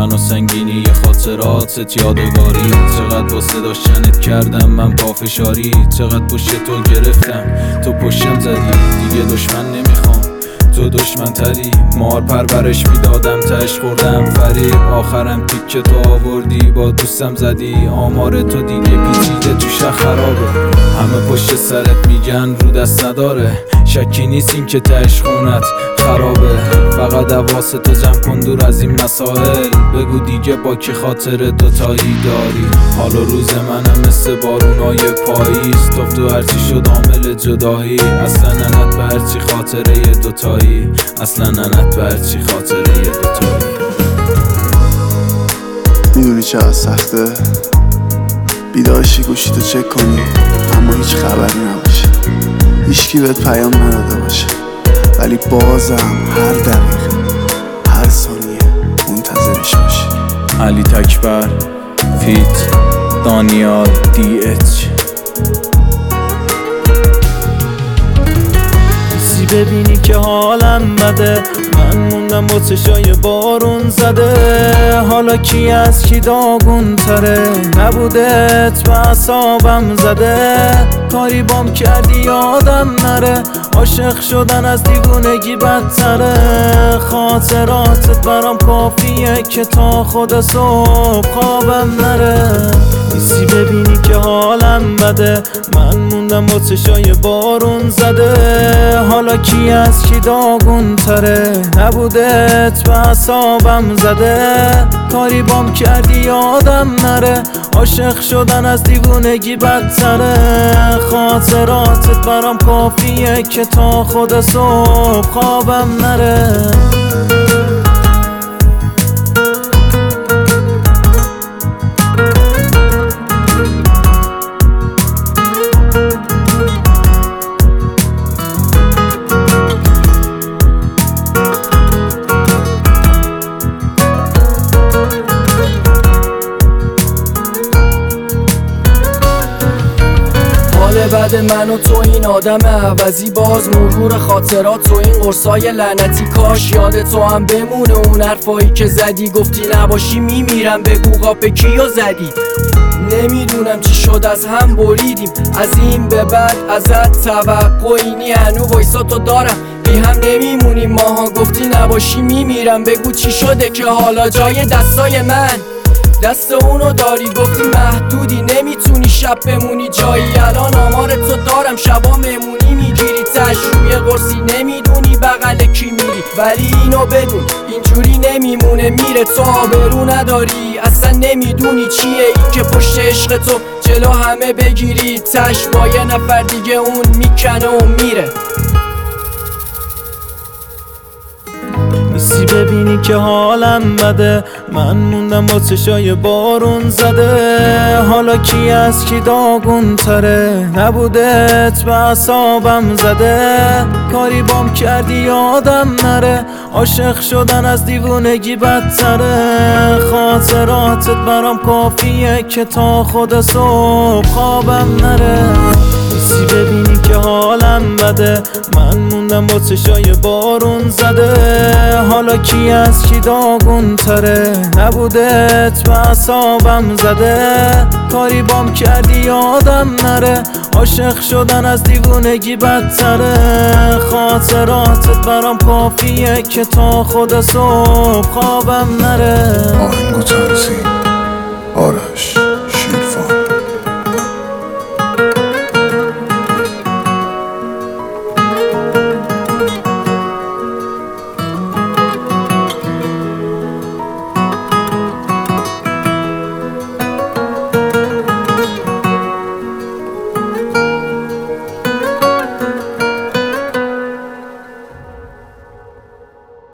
دشمن و سنگینی خاطراتت یادگاری. چقدر واسه داشتنت کردم من پافشاری، چقدر پشت تو گرفتم تو پشتم زدی. دیگه دشمن نمیخوام تو دشمن تری، مار پرورش میدادم تش خوردم فریب. آخرم تیکه تو آوردی با دوستم زدی، آمار تو دیگه پیچیده توش خرابه. همه پشت سرت میگن رو دست نداره، شکی نیست این که تش خونت خرابه. فقط حواست تو جمع کن دور از این مسائل، بگو دیگه با کی خاطر دوتایی داری. حال و روز منم مثل بارونای پاییز، تو هرچی شد عامل جدایی. اصلا ننت به هرچی خاطره دوتایی، اصلا ننت به هرچی خاطره دوتایی. میدونی چقدر سخته بیدارشی گوشیتو چک کنی اما هیچ خبری نباشه، هیچکی بهت پیام نداده باشه، ولی بازم هر دقیقه هر ثانیه منتظرش باشی. علی تکبر فیت دانیال DH. ببینی که حالم بده، من موندم با چشای بارون زده. حالا کی از کی داغون تره، نبودت به اعصابم زده. کاری بام کردی یادم نره، عاشق شدن از دیوونگی بدتره. خاطراتت برام کافیه که تا خود صبح خوابم نره. نیستی ببینی که حالم بده، من موندم با چشای بارون زده. حالا کی از کی داغون تره، نبودت به اعصابم زده. کاری بام کردی یادم نره، عاشق شدن از دیوونگی بدتره. خاطراتت برام کافیه که تا خود صبح خوابم نره. بعد من و تو این آدم عوضی، باز مرور خاطرات و این قرصای لعنتی. کاش یاد تو هم بمونه اون حرفایی که زدی، گفتی نباشی میمیرم، بگو قاپ کیو زدی. نمیدونم چی شد از هم بریدیم، از این به بعد ازت توقعی نی. هنو وایسا تو دارم بی هم نمیمونیم ماها، گفتی نباشی میمیرم، بگو چی شده که حالا جای دستای من دست اونو داری. گفتی محدودی نمیتونی شب بمونی جایی، الان آمار تو دارم شبا مهمونی میگیری. تش روی قرصی نمیدونی بغل کی میری، ولی اینو بدون اینجوری نمیمونه میره. تو آبرو نداری اصلا نمیدونی چیه این که پشت عشق تو جلو همه بگیری. تش با یه نفر دیگه اون میکنه و میره. نیستی ببینی که حالم بده، من موندم با چشای بارون زده. حالا کی از کی داغون تره، نبودت به اعصابم زده. کاری بام کردی یادم نره، عاشق شدن از دیوونگی بدتره. خاطراتت برام کافیه که تا خود صبح خوابم نره. نیستی ببینی که حالم بده، من موندم با چشای بارون زده. حالا کی از کی داغون تره، نبودت به اعصابم زده. کاری بام کردی یادم نره، عاشق شدن از دیوونگی بدتره. خاطراتت برام کافیه که تا خود صبح خوابم نره. آهنگو تنظیم